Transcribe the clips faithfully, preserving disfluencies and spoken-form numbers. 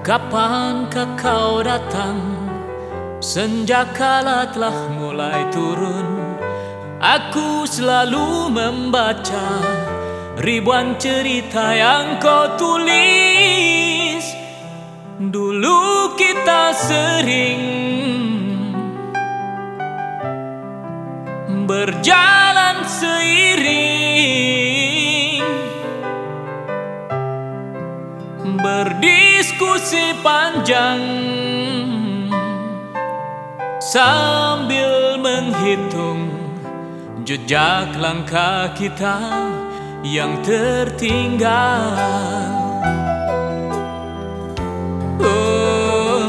Kapankah kau datang? Senja kala telah mulai turun. Aku selalu membaca ribuan cerita yang kau tulis. Dulu kita sering berjalan seiring, berdiskusi panjang sambil menghitung jejak langkah kita yang tertinggal. Oh.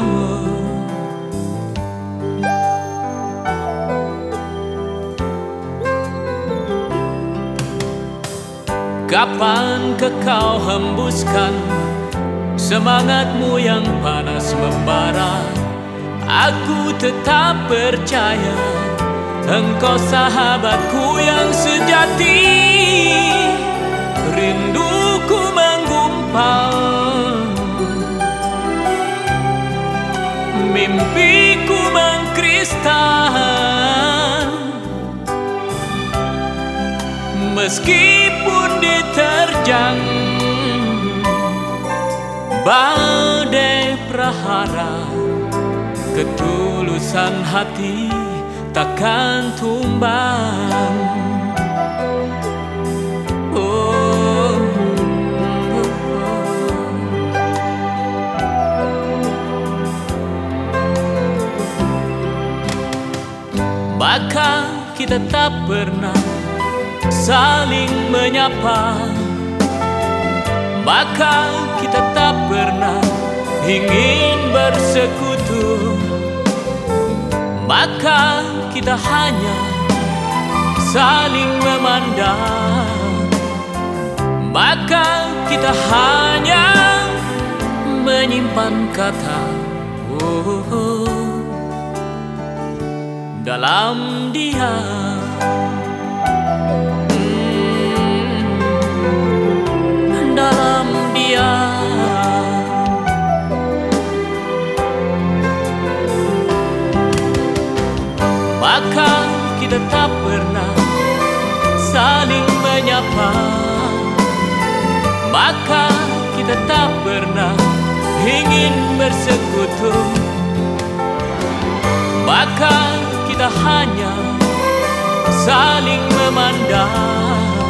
Kapankah kau hembuskan semangatmu yang panas membara? Aku tetap percaya engkau sahabatku yang sejati. Rinduku menggumpal, mimpiku mengkristal. Meskipun diterjang badai prahara, ketulusan hati takkan tumbang. Oh, oh, oh. Maka kita tak pernah saling menyapa, maka kita tak pernah ingin bersekutu, maka kita hanya saling memandang, maka kita hanya menyimpan kata oh, oh, dalam diam. Dalam diam, maka kita tak pernah saling menyapa, maka kita tak pernah ingin bersekutu, maka kita hanya saling memandang,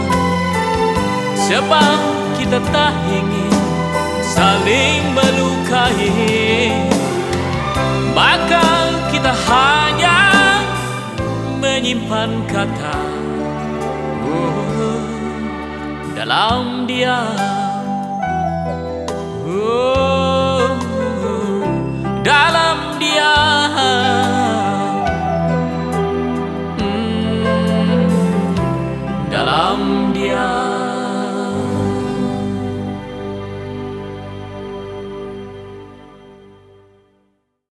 sebab kita tak ingin saling melukai, maka kita hanya menyimpan kata oh, dalam diam. Oh, dalam